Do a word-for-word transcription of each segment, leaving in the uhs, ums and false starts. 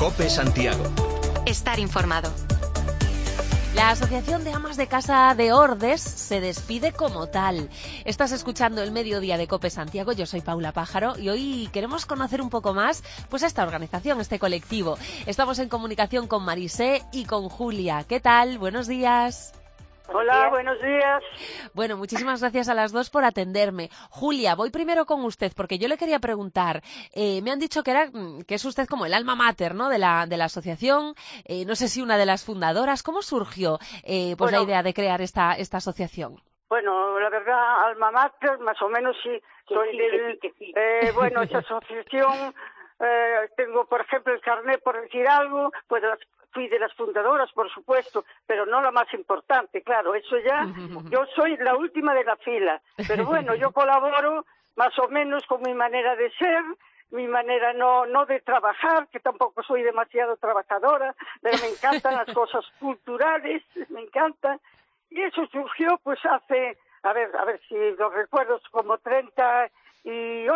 COPE Santiago. Estar informado. La Asociación de Amas de Casa de Ordes se despide como tal. Estás escuchando el Mediodía de COPE Santiago, yo soy Paula Pájaro y hoy queremos conocer un poco más pues esta organización, este colectivo. Estamos en comunicación con Marisé y con Julia. ¿Qué tal? Buenos días. Hola, buenos días. Bueno, muchísimas gracias a las dos por atenderme. Julia, voy primero con usted porque yo le quería preguntar, eh, me han dicho que era que es usted como el alma mater, ¿no?, de la de la asociación, eh, no sé si una de las fundadoras. ¿Cómo surgió eh, pues bueno, la idea de crear esta esta asociación? Bueno, la verdad, alma mater, más o menos sí. Soy sí, del, sí, sí. Eh, bueno, esta asociación, eh, tengo, por ejemplo, el carnet, por decir algo, pues las fui de las fundadoras, por supuesto, pero no la más importante, claro, eso ya, yo soy la última de la fila, pero bueno, yo colaboro más o menos con mi manera de ser, mi manera no no de trabajar, que tampoco soy demasiado trabajadora, pero me encantan las cosas culturales, me encantan, y eso surgió pues hace, a ver, a ver si lo recuerdo, como treinta y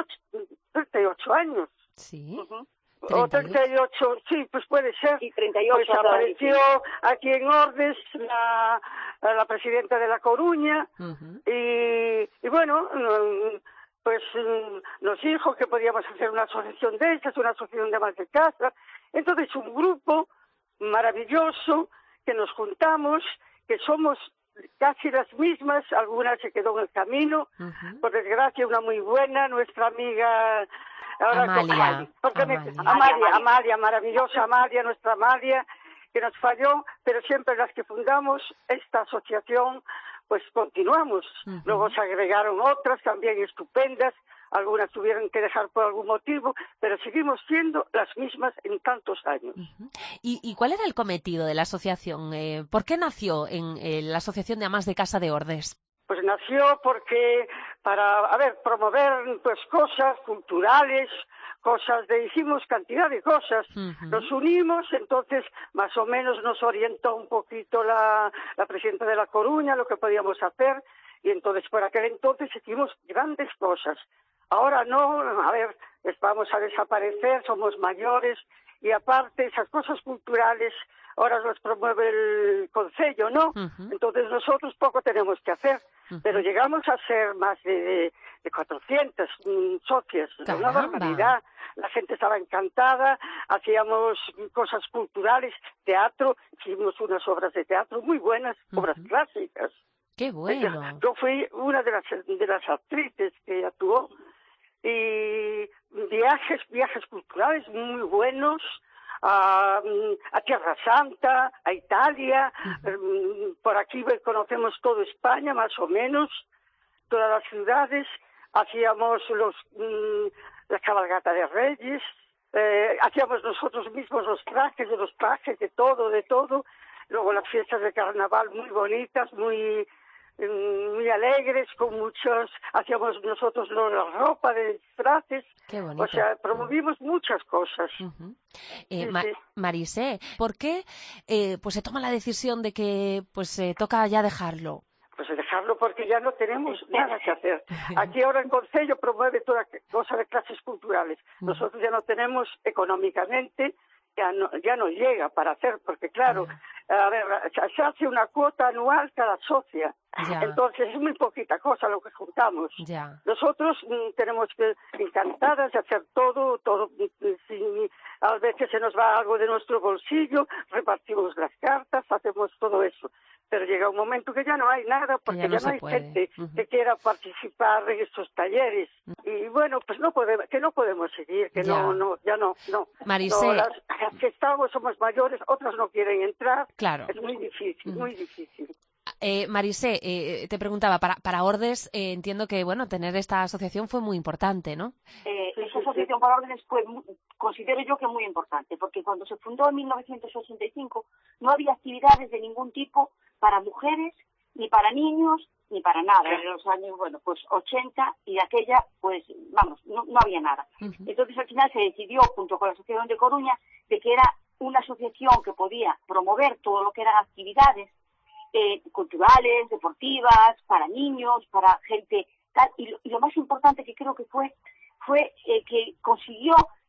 ocho años. Sí. Uh-huh. O treinta y ocho, sí, pues puede ser. Sí, treinta y ocho. Pues apareció aquí en Ordes la, la presidenta de La Coruña, uh-huh. y, y bueno, pues nos dijo que podíamos hacer una asociación de esas, una asociación de amas de casa. Entonces un grupo maravilloso que nos juntamos, que somos casi las mismas, alguna se quedó en el camino, uh-huh. por desgracia una muy buena, nuestra amiga... Ahora, Amalia. Porque Amalia. Me, Amalia, Amalia, maravillosa Amalia, nuestra Amalia, que nos falló, pero siempre las que fundamos esta asociación, pues continuamos. Uh-huh. Luego se agregaron otras también estupendas, algunas tuvieron que dejar por algún motivo, pero seguimos siendo las mismas en tantos años. Uh-huh. ¿Y, ¿Y cuál era el cometido de la asociación? Eh, ¿Por qué nació en eh, la Asociación de Amas de Casa de Ordes? Pues nació porque para, a ver, promover pues cosas culturales, cosas de, hicimos cantidad de cosas, uh-huh. Nos unimos, entonces más o menos nos orientó un poquito la, la presidenta de La Coruña, lo que podíamos hacer, y entonces por aquel entonces hicimos grandes cosas. Ahora no, a ver, vamos a desaparecer, somos mayores, y aparte esas cosas culturales ahora las promueve el concello, ¿no? Uh-huh. Entonces nosotros poco tenemos que hacer, uh-huh. pero llegamos a ser más de, de, de cuatrocientas mm, socias, una barbaridad. La gente estaba encantada, hacíamos cosas culturales, teatro, hicimos unas obras de teatro muy buenas, uh-huh. obras clásicas. ¡Qué bueno! Yo fui una de las, de las actrices que actuó, y viajes, viajes culturales muy buenos, A, a Tierra Santa, a Italia, uh-huh. por aquí conocemos toda España más o menos, todas las ciudades, hacíamos los mmm, la cabalgata de Reyes, eh, hacíamos nosotros mismos los trajes, de los trajes, de todo, de todo, luego las fiestas de carnaval muy bonitas, muy muy alegres, con muchos, hacíamos nosotros la ropa de disfraces. Qué bonito. O sea, promovimos muchas cosas. Uh-huh. eh, sí, Ma- sí. Marisé, ¿por qué eh, pues se toma la decisión de que pues eh, toca ya dejarlo? Pues dejarlo porque ya no tenemos nada que hacer. Aquí ahora el Concello promueve toda cosa de clases culturales. Nosotros ya no tenemos económicamente, ya no, ya no llega para hacer, porque claro, a ver, se hace una cuota anual cada socia. Ya. Entonces es muy poquita cosa lo que juntamos. Ya. Nosotros mm, tenemos que, encantadas de hacer todo, todo, si a veces se nos va algo de nuestro bolsillo, repartimos las cartas, hacemos todo eso. Pero llega un momento que ya no hay nada, porque ya no, ya no hay puede. gente uh-huh. que quiera participar en estos talleres. Uh-huh. Y bueno, pues no podemos, que no podemos seguir, que ya. no, no, ya no, no. Marisé. No, las, las que estamos somos mayores, otras no quieren entrar. Claro. Es muy difícil, uh-huh. muy difícil. Eh, Marisé, eh, te preguntaba, para, para Ordes eh, entiendo que, bueno, tener esta asociación fue muy importante, ¿no? Eh, esa asociación para Ordes fue, considero yo que muy importante, porque cuando se fundó en mil novecientos ochenta y cinco no había actividades de ningún tipo para mujeres, ni para niños, ni para nada. En los años, bueno, pues ochenta y de aquella, pues, vamos, no, no había nada. Uh-huh. Entonces al final se decidió, junto con la Asociación de Coruña, de que era una asociación que podía promover todo lo que eran actividades Eh, culturales, deportivas, para niños, para gente tal, y lo, y lo más importante que creo que fue, fue eh, que consiguió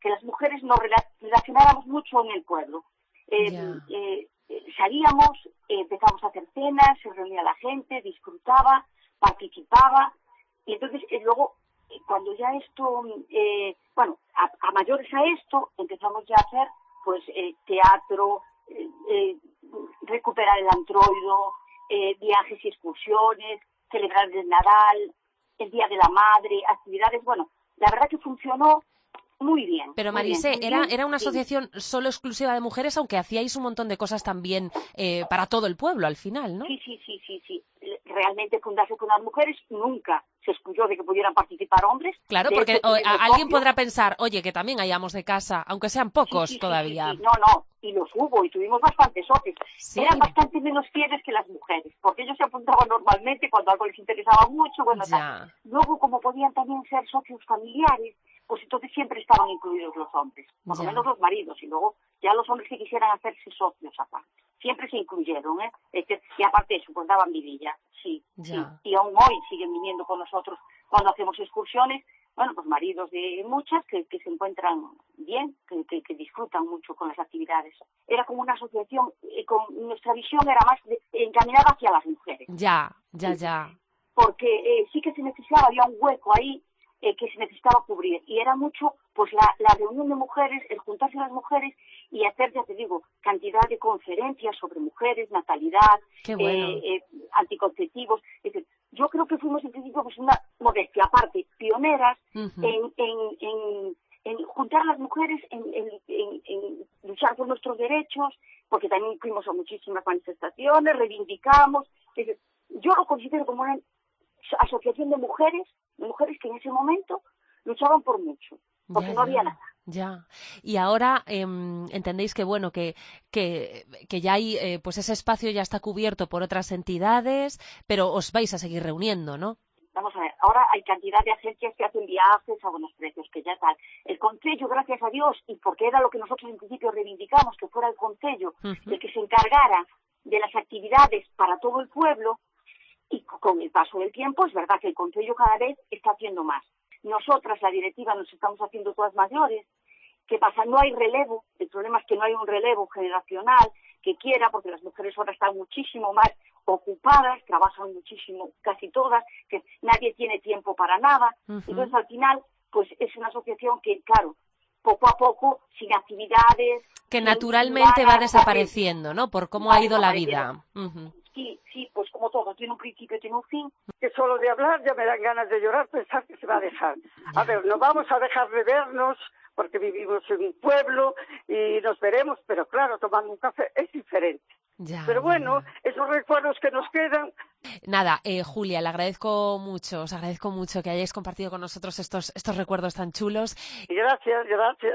que las mujeres nos relacionábamos mucho en el pueblo. Eh, yeah. eh, salíamos, eh, empezamos a hacer cenas, se reunía la gente, disfrutaba, participaba, y entonces eh, luego, eh, cuando ya esto, eh, bueno, a, a mayores a esto, empezamos ya a hacer, pues, eh, teatro, eh, eh, recuperar el antroido, eh, viajes y excursiones, celebrar el Nadal, el Día de la Madre, actividades, bueno, la verdad que funcionó muy bien. Pero muy Marisé, bien, era, bien, era una sí. asociación solo exclusiva de mujeres, aunque hacíais un montón de cosas también eh, para todo el pueblo al final, ¿no? Sí, sí, sí, sí, sí. Realmente fundarse con las mujeres nunca se excluyó de que pudieran participar hombres. Claro, de porque hecho, o, a, alguien socios. podrá pensar, oye, que también hay amos de casa, aunque sean pocos sí, sí, todavía. Sí, sí, sí. No, no, y los hubo, y tuvimos bastantes socios. Sí. Eran bastante menos fieles que las mujeres, porque ellos se apuntaban normalmente cuando algo les interesaba mucho, bueno, tal. Luego, como podían también ser socios familiares, pues entonces siempre estaban incluidos los hombres, por ya. lo menos los maridos, y luego ya los hombres que quisieran hacerse socios aparte. Siempre se incluyeron, ¿eh? Este, y aparte de eso, pues daban vidilla, sí, ya. sí. Y aún hoy siguen viniendo con nosotros cuando hacemos excursiones, bueno, pues maridos de muchas que, que se encuentran bien, que, que, que disfrutan mucho con las actividades. Era como una asociación, eh, con nuestra visión era más de, encaminada hacia las mujeres. Ya, ya, ya. Porque eh, sí que se necesitaba, había un hueco ahí, Eh, que se necesitaba cubrir, y era mucho pues la, la reunión de mujeres, el juntarse las mujeres y hacer, ya te digo, cantidad de conferencias sobre mujeres, natalidad, Qué bueno. eh, eh, anticonceptivos. Es decir, yo creo que fuimos en principio pues una modestia aparte, pioneras uh-huh. en, en, en, en juntar a las mujeres, en, en, en, en luchar por nuestros derechos, porque también fuimos a muchísimas manifestaciones, reivindicamos. Es decir, yo lo considero como una asociación de mujeres, de mujeres que en ese momento luchaban por mucho, porque ya, no había ya, nada. Ya. Y ahora eh, entendéis que bueno que que, que ya hay eh, pues ese espacio ya está cubierto por otras entidades, pero os vais a seguir reuniendo, ¿no? Vamos a ver, ahora hay cantidad de agencias que hacen viajes a buenos precios, que ya tal. El Concello, gracias a Dios, y porque era lo que nosotros en principio reivindicamos, que fuera el Concello uh-huh. el que se encargara de las actividades para todo el pueblo. Y con el paso del tiempo es verdad que el Concello cada vez está haciendo más. Nosotras, la directiva, nos estamos haciendo todas mayores. ¿Qué pasa? No hay relevo. El problema es que no hay un relevo generacional que quiera, porque las mujeres ahora están muchísimo más ocupadas, trabajan muchísimo, casi todas, que nadie tiene tiempo para nada. Uh-huh. Entonces, al final, pues es una asociación que, claro, poco a poco, sin actividades... Que sin, naturalmente sin va desapareciendo, ¿no? Por cómo ha ido la vida. Uh-huh. Sí, sí, pues como todo, tiene un principio, tiene un fin. Que solo de hablar ya me dan ganas de llorar, pensar que se va a dejar. A ver, no vamos a dejar de vernos porque vivimos en un pueblo y nos veremos, pero claro, tomando un café es diferente. Ya, pero bueno, ya. esos recuerdos que nos quedan. Nada, eh, Julia, le agradezco mucho, os agradezco mucho que hayáis compartido con nosotros estos, estos recuerdos tan chulos. Gracias, gracias.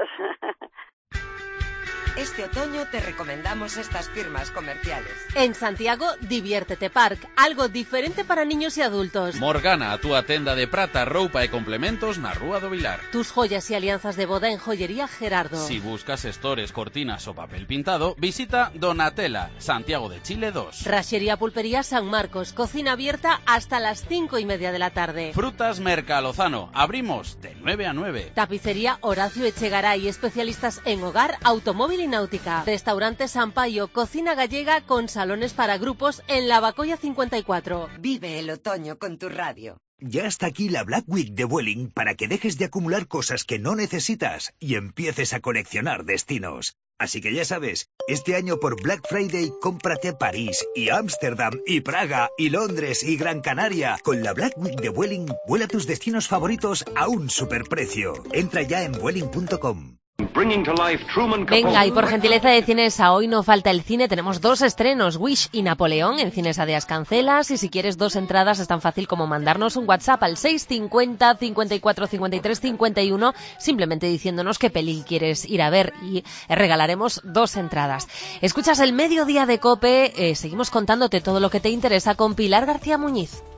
Este otoño te recomendamos estas firmas comerciales. En Santiago, Diviértete Park, algo diferente para niños y adultos. Morgana, a túa tenda de prata, roupa e complementos na Rúa do Vilar. Tus joyas y alianzas de boda en Joyería Gerardo. Si buscas estores, cortinas o papel pintado, visita Donatella, Santiago de Chile dos. Rachería Pulpería San Marcos, cocina abierta hasta las cinco y media de la tarde. Frutas Merca Lozano, abrimos de nueve a nueve. Tapicería Horacio Echegaray, especialistas en hogar, automóvil y náutica. Restaurante Sampaio, cocina gallega con salones para grupos en Lavacolla cincuenta y cuatro. Vive el otoño con tu radio. Ya está aquí la Black Week de Vueling para que dejes de acumular cosas que no necesitas y empieces a coleccionar destinos. Así que ya sabes, este año por Black Friday cómprate París y Ámsterdam y Praga y Londres y Gran Canaria. Con la Black Week de Vueling, vuela tus destinos favoritos a un superprecio. Entra ya en vueling punto com. Venga, y por gentileza de Cinesa, hoy no falta el cine, tenemos dos estrenos, Wish y Napoleón, en Cinesa de Ascancelas, y si quieres dos entradas es tan fácil como mandarnos un WhatsApp al seis cincuenta, cincuenta y cuatro, cincuenta y tres, cincuenta y uno, simplemente diciéndonos qué peli quieres ir a ver y regalaremos dos entradas. Escuchas el Mediodía de COPE, eh, seguimos contándote todo lo que te interesa con Pilar García Muñiz.